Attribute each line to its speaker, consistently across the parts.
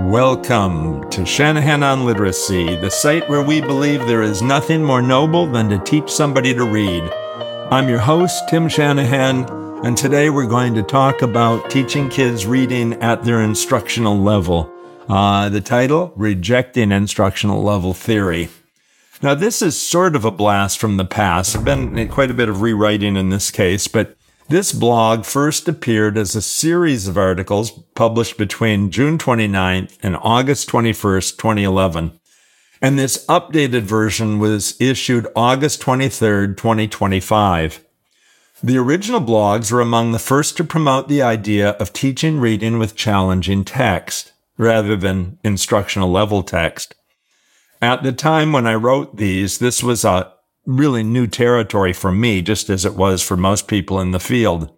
Speaker 1: Welcome to Shanahan on Literacy, the site where we believe there is nothing more noble than to teach somebody to read. I'm your host, Tim Shanahan, and today we're going to talk about teaching kids reading at their instructional level. The title, Rejecting Instructional Level Theory. Now, this is sort of a blast from the past. There's been quite a bit of rewriting in this case, but this blog first appeared as a series of articles published between June 29th and August 21st, 2011. And this updated version was issued August 23rd, 2025. The original blogs were among the first to promote the idea of teaching reading with challenging text, rather than instructional level text. At the time when I wrote these, this was a really new territory for me, just as it was for most people in the field.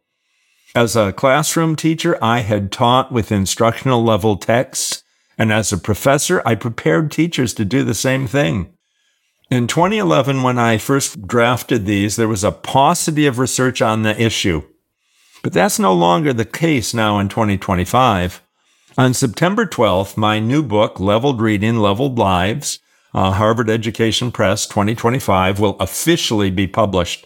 Speaker 1: As a classroom teacher, I had taught with instructional level texts, and as a professor, I prepared teachers to do the same thing. In 2011, when I first drafted these, there was a paucity of research on the issue. But that's no longer the case now in 2025. On September 12th, my new book, Leveled Reading, Leveled Lives, Harvard Education Press 2025, will officially be published.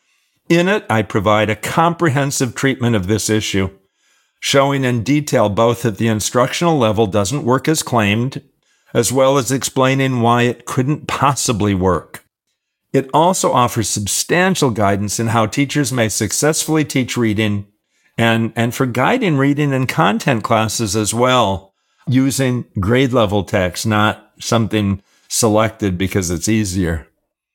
Speaker 1: In it, I provide a comprehensive treatment of this issue, showing in detail both that the instructional level doesn't work as claimed, as well as explaining why it couldn't possibly work. It also offers substantial guidance in how teachers may successfully teach reading and for guiding reading in content classes as well, using grade level text, not something selected because it's easier.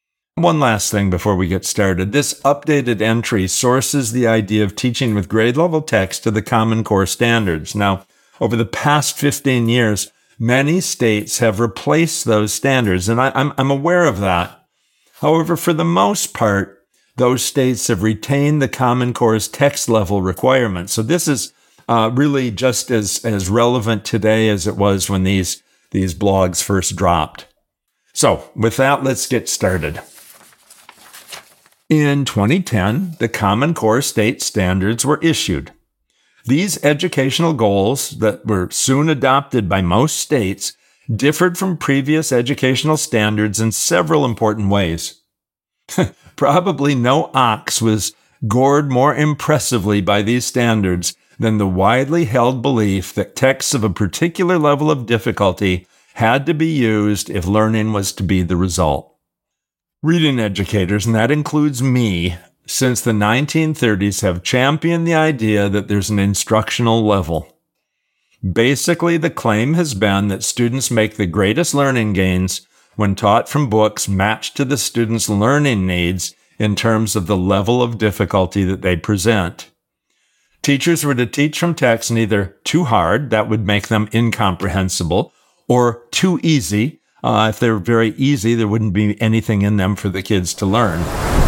Speaker 1: One last thing before we get started. This updated entry sources the idea of teaching with grade level text to the Common Core standards. Now, over the past 15 years, many states have replaced those standards, and I'm aware of that. However, for the most part, those states have retained the Common Core's text level requirements. So this is really just as relevant today as it was when these blogs first dropped. So with that, let's get started. In 2010, the Common Core state standards were issued. These educational goals that were soon adopted by most states differed from previous educational standards in several important ways. Probably no ox was gored more impressively by these standards than the widely held belief that texts of a particular level of difficulty had to be used if learning was to be the result. Reading educators, and that includes me, since the 1930s have championed the idea that there's an instructional level. Basically, the claim has been that students make the greatest learning gains when taught from books matched to the students' learning needs in terms of the level of difficulty that they present. Teachers were to teach from texts neither too hard, that would make them incomprehensible, or too easy. If they were very easy, there wouldn't be anything in them for the kids to learn.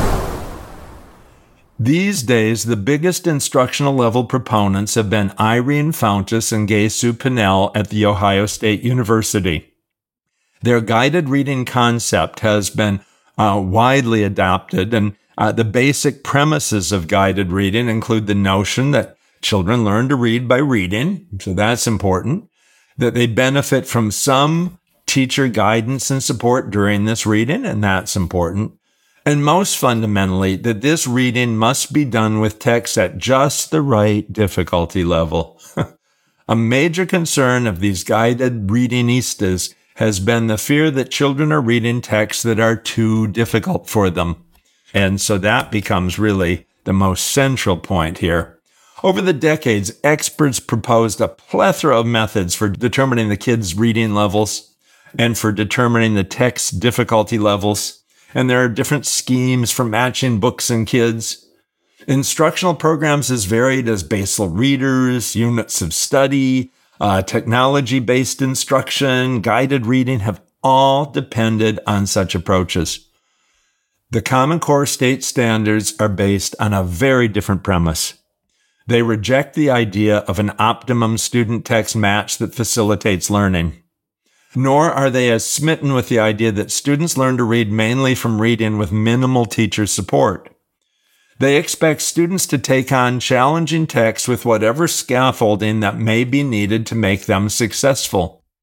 Speaker 1: These days, the biggest instructional level proponents have been Irene Fountas and Gay-Sue Pinnell at The Ohio State University. Their guided reading concept has been widely adopted, and the basic premises of guided reading include the notion that children learn to read by reading, so that's important, that they benefit from some teacher guidance and support during this reading, and that's important. And most fundamentally, that this reading must be done with text at just the right difficulty level. A major concern of these guided readingistas has been the fear that children are reading texts that are too difficult for them. And so that becomes really the most central point here. Over the decades, experts proposed a plethora of methods for determining the kids' reading levels and for determining the text difficulty levels. And there are different schemes for matching books and kids. Instructional programs as varied as basal readers, units of study, technology-based instruction, guided reading have all depended on such approaches. The Common Core state standards are based on a very different premise. They reject the idea of an optimum student-text match that facilitates learning. Nor are they as smitten with the idea that students learn to read mainly from reading with minimal teacher support. They expect students to take on challenging texts with whatever scaffolding that may be needed to make them successful.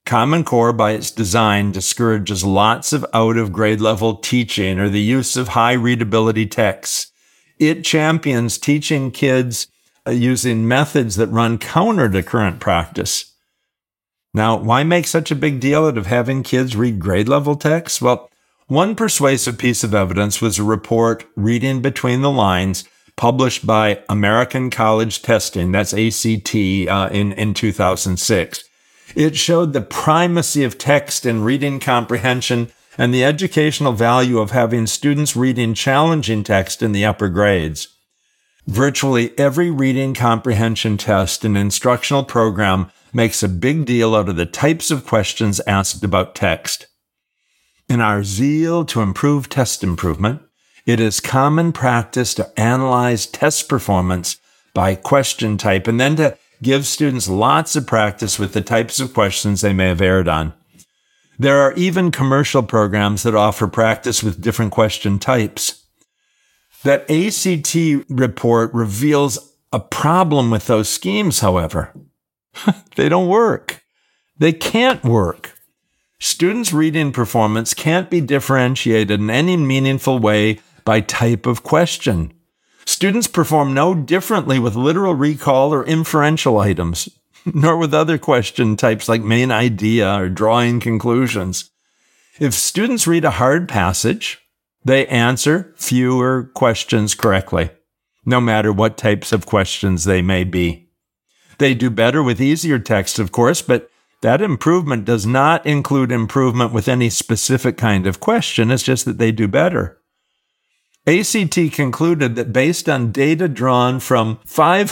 Speaker 1: Common Core, by its design, discourages lots of out-of-grade level teaching or the use of high readability texts. It champions teaching kids using methods that run counter to current practice. Now, why make such a big deal out of having kids read grade level texts? Well, one persuasive piece of evidence was a report, Reading Between the Lines, published by American College Testing, that's ACT, in 2006. It showed the primacy of text in reading comprehension and the educational value of having students reading challenging text in the upper grades. Virtually every reading comprehension test and instructional program makes a big deal out of the types of questions asked about text. In our zeal to improve test improvement, it is common practice to analyze test performance by question type and then to give students lots of practice with the types of questions they may have erred on. There are even commercial programs that offer practice with different question types. That ACT report reveals a problem with those schemes, however. They don't work. They can't work. Students' reading performance can't be differentiated in any meaningful way by type of question. Students perform no differently with literal recall or inferential items, nor with other question types like main idea or drawing conclusions. If students read a hard passage, they answer fewer questions correctly, no matter what types of questions they may be. They do better with easier text, of course, but that improvement does not include improvement with any specific kind of question. It's just that they do better. ACT concluded that based on data drawn from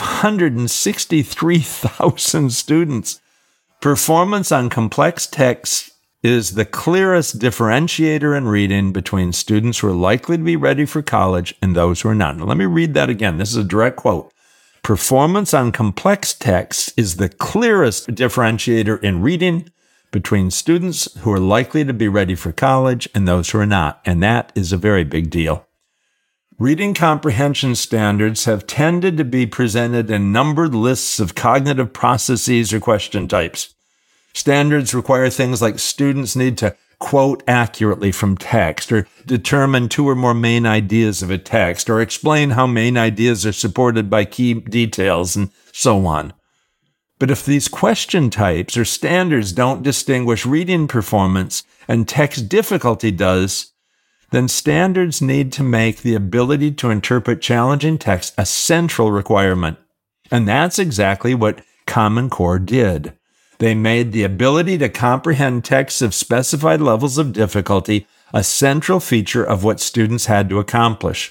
Speaker 1: 563,000 students, performance on complex texts is the clearest differentiator in reading between students who are likely to be ready for college and those who are not. Now, let me read that again. This is a direct quote. Performance on complex texts is the clearest differentiator in reading between students who are likely to be ready for college and those who are not. And that is a very big deal. Reading comprehension standards have tended to be presented in numbered lists of cognitive processes or question types. Standards require things like students need to quote accurately from text, or determine two or more main ideas of a text, or explain how main ideas are supported by key details, and so on. But if these question types or standards don't distinguish reading performance and text difficulty does, then standards need to make the ability to interpret challenging text a central requirement. And that's exactly what Common Core did. They made the ability to comprehend texts of specified levels of difficulty a central feature of what students had to accomplish.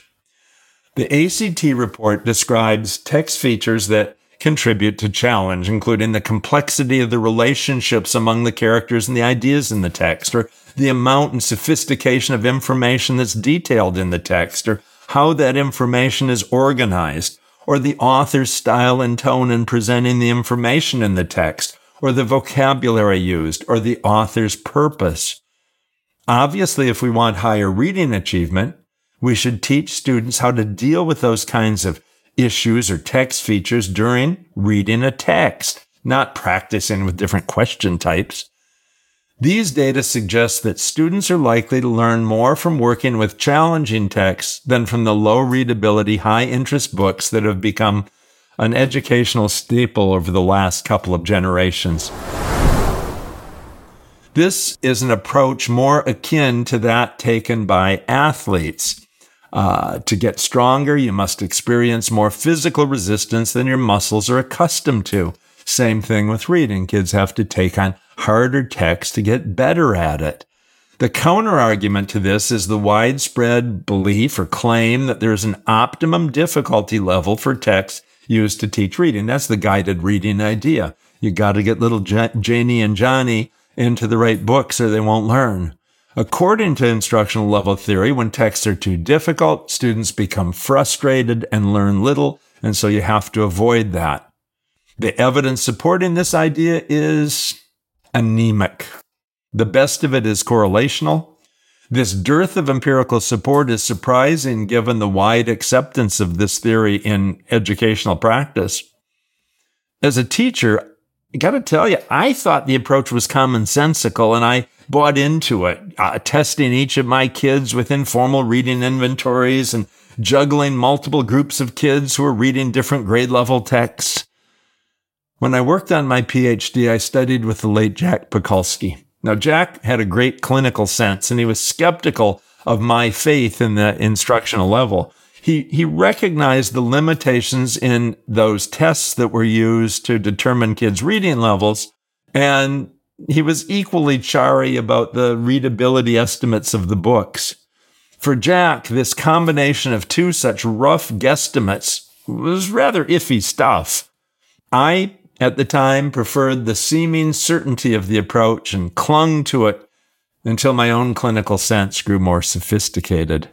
Speaker 1: The ACT report describes text features that contribute to challenge, including the complexity of the relationships among the characters and the ideas in the text, or the amount and sophistication of information that's detailed in the text, or how that information is organized, or the author's style and tone in presenting the information in the text, or the vocabulary used, or the author's purpose. Obviously, if we want higher reading achievement, we should teach students how to deal with those kinds of issues or text features during reading a text, not practicing with different question types. These data suggest that students are likely to learn more from working with challenging texts than from the low readability, high interest books that have become an educational staple over the last couple of generations. This is an approach more akin to that taken by athletes. To get stronger, you must experience more physical resistance than your muscles are accustomed to. Same thing with reading. Kids have to take on harder text to get better at it. The counter-argument to this is the widespread belief or claim that there's an optimum difficulty level for text used to teach reading. That's the guided reading idea. You got to get little Janie and Johnny into the right books or they won't learn. According to instructional level theory, when texts are too difficult, students become frustrated and learn little, and so you have to avoid that. The evidence supporting this idea is anemic. The best of it is correlational. This dearth of empirical support is surprising given the wide acceptance of this theory in educational practice. As a teacher, I got to tell you, I thought the approach was commonsensical, and I bought into it, testing each of my kids with informal reading inventories and juggling multiple groups of kids who were reading different grade level texts. When I worked on my PhD, I studied with the late Jack Pakulski. Now, Jack had a great clinical sense, and he was skeptical of my faith in the instructional level. He recognized the limitations in those tests that were used to determine kids' reading levels, and he was equally chary about the readability estimates of the books. For Jack, this combination of two such rough guesstimates was rather iffy stuff. I, at the time, preferred the seeming certainty of the approach and clung to it until my own clinical sense grew more sophisticated.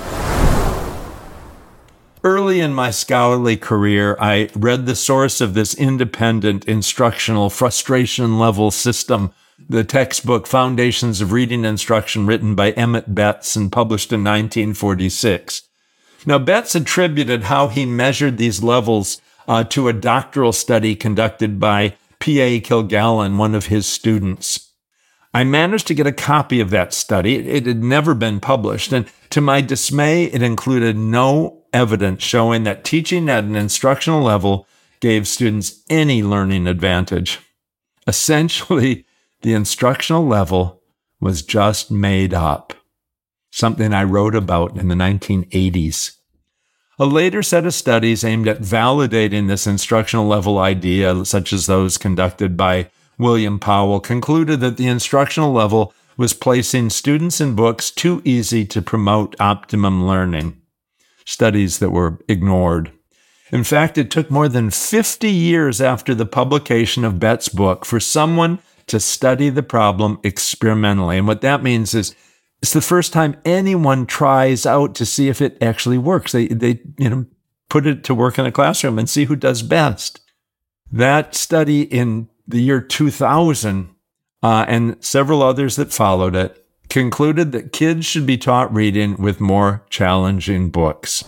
Speaker 1: Early in my scholarly career, I read the source of this independent instructional frustration level system, the textbook Foundations of Reading Instruction, written by Emmett Betts and published in 1946. Now, Betts attributed how he measured these levels to a doctoral study conducted by P.A. Kilgallen, one of his students. I managed to get a copy of that study. It had never been published, and to my dismay, it included no evidence showing that teaching at an instructional level gave students any learning advantage. Essentially, the instructional level was just made up, something I wrote about in the 1980s. A later set of studies aimed at validating this instructional level idea, such as those conducted by William Powell, concluded that the instructional level was placing students in books too easy to promote optimum learning. Studies that were ignored. In fact, it took more than 50 years after the publication of Betts' book for someone to study the problem experimentally. And what that means is it's the first time anyone tries out to see if it actually works. They put it to work in a classroom and see who does best. That study in the year 2000 and several others that followed it concluded that kids should be taught reading with more challenging books.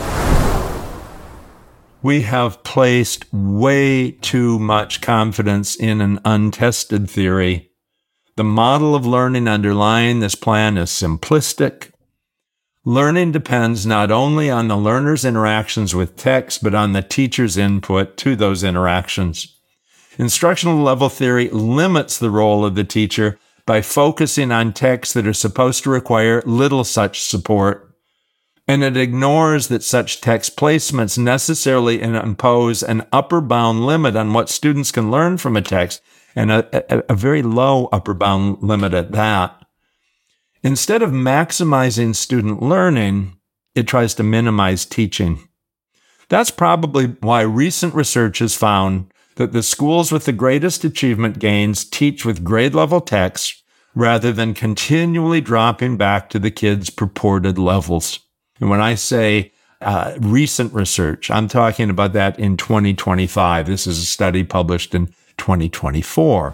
Speaker 1: We have placed way too much confidence in an untested theory. The model of learning underlying this plan is simplistic. Learning depends not only on the learner's interactions with text, but on the teacher's input to those interactions. Instructional level theory limits the role of the teacher by focusing on texts that are supposed to require little such support, and it ignores that such text placements necessarily impose an upper bound limit on what students can learn from a text, and a very low upper bound limit at that. Instead of maximizing student learning, it tries to minimize teaching. That's probably why recent research has found that the schools with the greatest achievement gains teach with grade-level texts rather than continually dropping back to the kids' purported levels. And when I say recent research, I'm talking about that in 2025. This is a study published in 2024.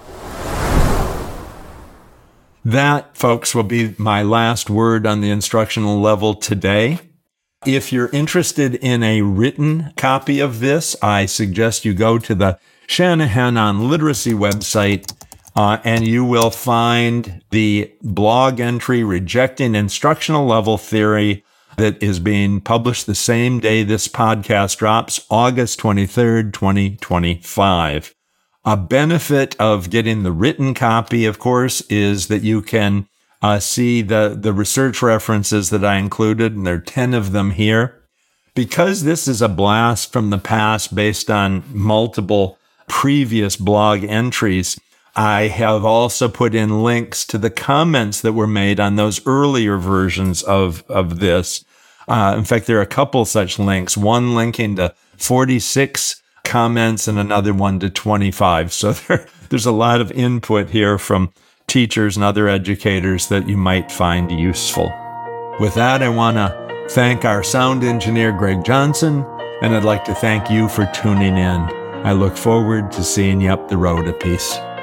Speaker 1: That, folks, will be my last word on the instructional level today. If you're interested in a written copy of this, I suggest you go to the Shanahan on Literacy website, and you will find the blog entry rejecting instructional level theory that is being published the same day this podcast drops, August 23rd, 2025. A benefit of getting the written copy, of course, is that you can see the research references that I included, and there are 10 of them here. Because this is a blast from the past based on multiple previous blog entries, I have also put in links to the comments that were made on those earlier versions of this. In fact, there are a couple such links, one linking to 46 comments and another one to 25. So there's a lot of input here from teachers and other educators that you might find useful. With that, I want to thank our sound engineer, Greg Johnson, and I'd like to thank you for tuning in. I look forward to seeing you up the road a piece.